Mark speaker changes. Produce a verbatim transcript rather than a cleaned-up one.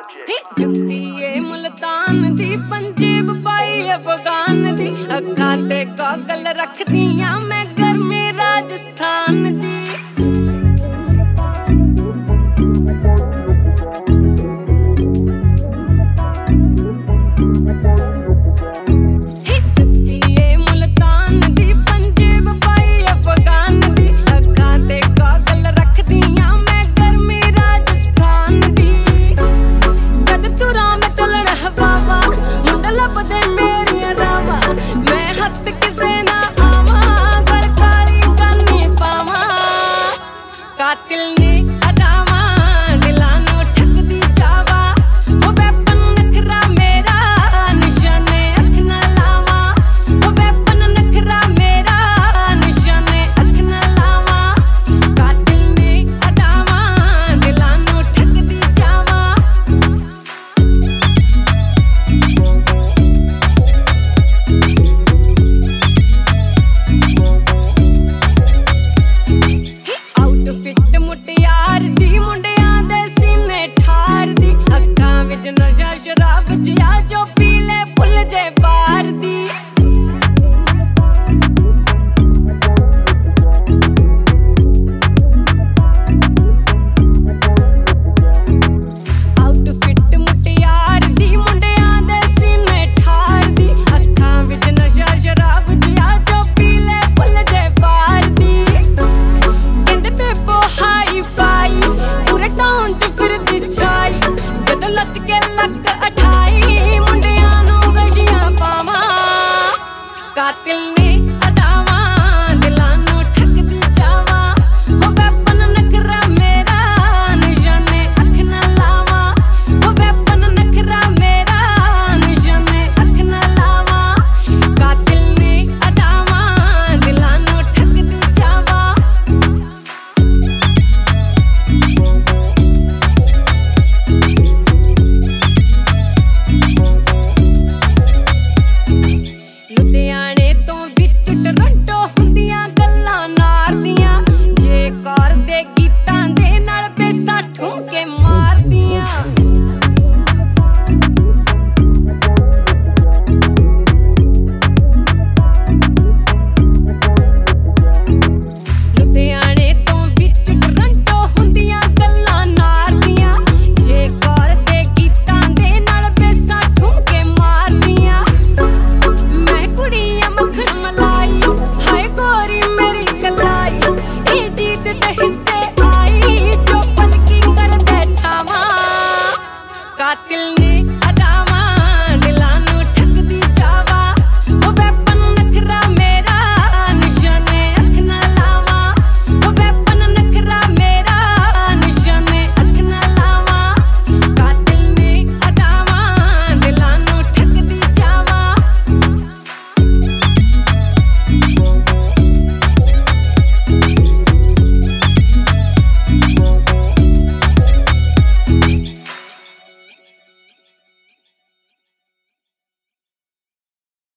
Speaker 1: जुत्ती मुल्तान दी पंजेब पाई अफगान दी अखां ते गॉगल रख दियां मैं गर्मी राजस्थान दी कातिल ने अदावा दिलां नूं ठकदी जावा ओ वेपन नखरा मेरा निशाने अख ना लावा ओ वेपन नखरा मेरा निशाने अख ना लावा कातिल ने अदावा दिलां नूं ठकदी जावा आउटफिट मुटियार दी मुंडियां दे सीने ठार दी अखां विच नशा शराब जिया जो पी ले भुल जे बार दी आउटफिट मुटियार दी मुंडियां दे सीने ठार दी अखां विच नशा शराब जिया जो पी ले भुल जे बार दी हाई फाई पूरे टाउन च फिरदी छाई जदों नच के लक अठाई मुंडियां नूं गशियां पावां कातिल ने अदावा दिलां नूं ठकदी जावा ओ वेपन नखरा मेरा निशाने अख ना लावा ओ वेपन नखरा मेरा निशाने अख ना लावा कातिल ने अदावा दिलां नूं ठकदी जावा लुधियाने तो विच टोरंटो हुंदियां गल्लां नार दियां जे कर दे गीतां दे नाल पैसा ठुमके मार दियां लुधियाने तो विच टोरंटो हुंदियां गल्लां नार दियां जे कर दे गीतां दे नाल पैसा ठुमके मार दियां मैं कुड़ियां मक्खन मलाई हाय गोरी मेरी कलाई ए जीत दे हिस्से आई जो पलकी कर दे छावा कातिल ने